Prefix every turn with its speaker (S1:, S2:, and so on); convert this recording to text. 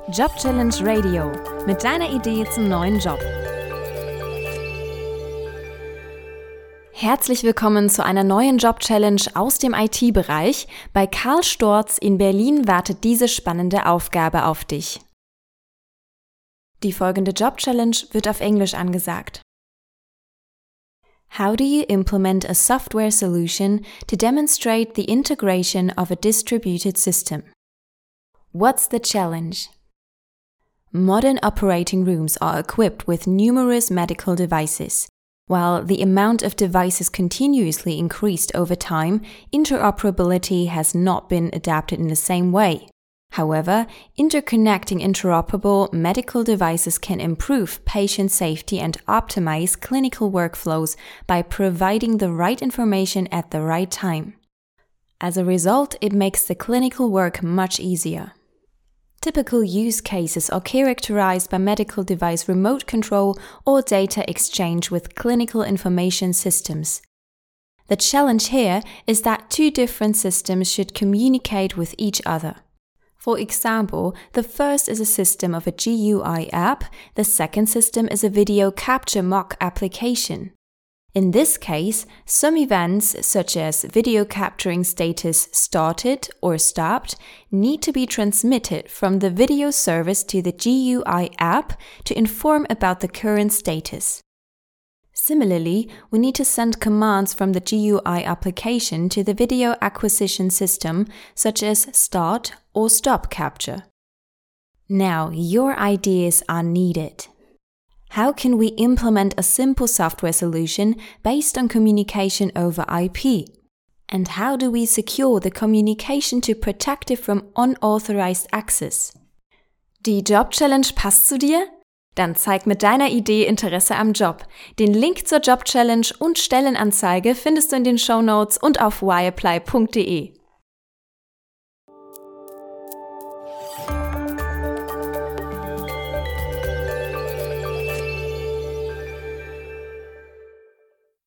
S1: Job Challenge Radio mit deiner Idee zum neuen Job. Herzlich willkommen zu einer neuen Job Challenge aus dem IT-Bereich. Bei Karl Storz in Berlin wartet diese spannende Aufgabe auf dich. Die folgende Job Challenge wird auf Englisch angesagt. How do you implement a software solution to demonstrate the integration of a distributed system? What's the challenge? Modern operating rooms are equipped with numerous medical devices. While the amount of devices continuously increased over time, interoperability has not been adapted in the same way. However, interconnecting interoperable medical devices can improve patient safety and optimize clinical workflows by providing the right information at the right time. As a result, it makes the clinical work much easier. Typical use cases are characterized by medical device remote control or data exchange with clinical information systems. The challenge here is that two different systems should communicate with each other. For example, the first is a system of a GUI app, the second system is a video capture mock application. In this case, some events, such as video capturing status started or stopped, need to be transmitted from the video service to the GUI app to inform about the current status. Similarly, we need to send commands from the GUI application to the video acquisition system, such as start or stop capture. Now, your ideas are needed. How can we implement a simple software solution based on communication over IP? And how do we secure the communication to protect it from unauthorized access? Die Job Challenge passt zu dir? Dann zeig mit deiner Idee Interesse am Job. Den Link zur Job Challenge und Stellenanzeige findest du in den Shownotes und auf whyapply.de.